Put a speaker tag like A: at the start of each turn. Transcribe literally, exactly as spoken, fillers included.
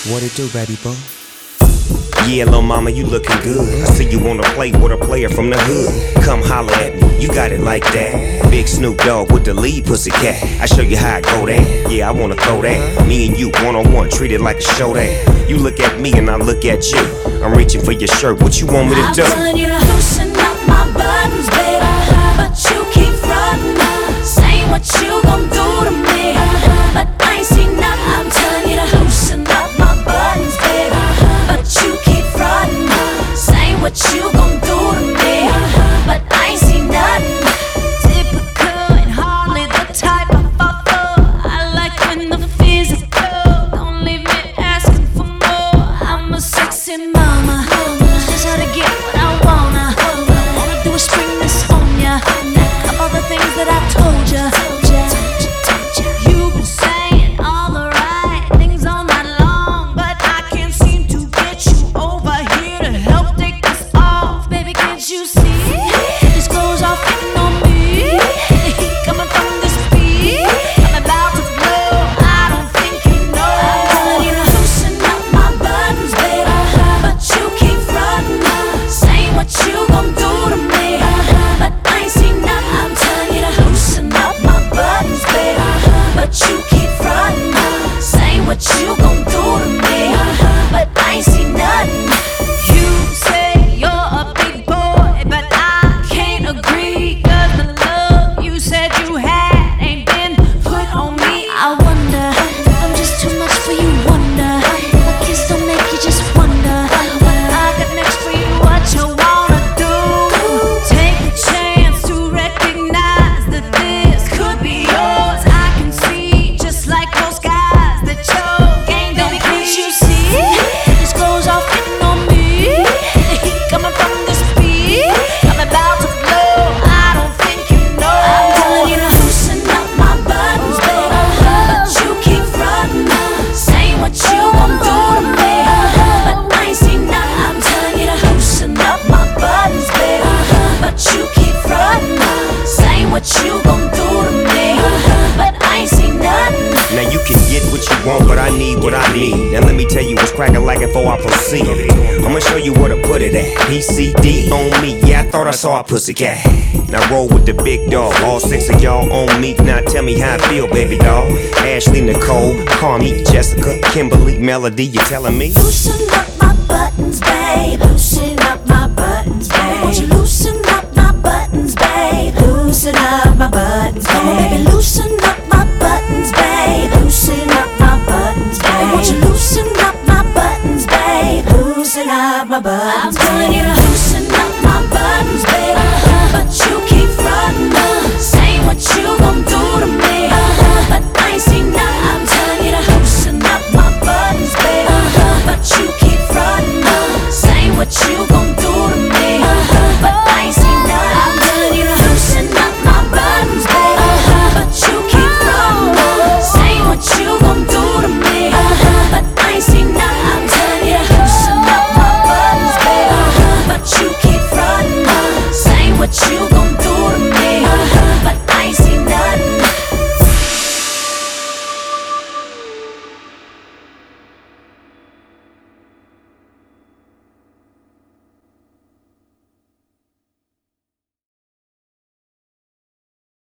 A: What it do, baby boy?
B: Yeah, lil' mama, you looking good. I see you wanna play with a player from the hood. Come holler at me, you got it like that. Big Snoop Dogg with the lead pussycat. I show you how I go there. Yeah, I wanna throw that. Me and you one on one, treat it like a show that. You look at me and I look at you. I'm reaching for your shirt. What you want me to do?
C: I'm telling you to loosen up my buttons, baby, but you keep frontin', saying what you gon' do to me, but I ain't seen nothing. I'm telling you to loosen up my buttons, baby, but you keep frontin', saying what you gon' do to me, but I ain't seen nothing. Typical and hardly the type I fall for. I like when the physical, don't leave me asking for more. I'm a sexy mama, just how to get what I wanna. Wanna do is spring this on ya, of all the things that I told ya. You've been saying all the right things all night long, but I can't seem to get you over here to help take this off. Baby, can't you see? This goes off hitting on me. The heat coming from this beat, I'm about to blow. I don't think you know. I'm telling you to loosen up my buttons, baby, but you keep frontin', saying what you gon' do to me, but I ain't seen nothing. I'm telling you to loosen up my buttons, baby, but you keep frontin', saying what you gon' do to me, but I ain't seen nothing. You say you're a big boy, but I can't agree, 'cause the love you said you had ain't been put on me. I wonder if I'm just too much for you, wonder if a kiss don't make you just wonder what I got next for you, what you wanna do. Take a chance to recognize that this could be yours. I can see, just like those guys, that your game don't. Baby, can't you see? This goes off hitting on me. The heat coming from this beat, I'm about to blow. I don't think you know. I'm telling you to loosen up my buttons, baby, but you keep frontin', saying what you gon' do to me, but I ain't seen nothing. I'm telling you to loosen up my buttons, baby, but you keep frontin', saying what you gon' do to me, but I ain't seen nothing.
B: Now you can get what you want, but I need what I need. Now let me tell you what's cracking like before I proceed. I'ma show you where to put it at. P C D on me, yeah, I thought I saw a pussycat. Now roll with the big dog, all six of y'all on me. Now tell me how I feel, baby doll. Ashley, Nicole, Carmi, Jessica, Kimberly, Melody, you telling me?
C: Loosen up my buttons, babe. Loosen up my buttons, babe. Won't you loosen up my buttons, babe? Loosen up my buttons, babe. Come on, baby, loosen up my buttons, babe. Loosen up my buttons, babe. Won't you loosen up my buttons, babe? Loosen up my buttons, I'm telling you to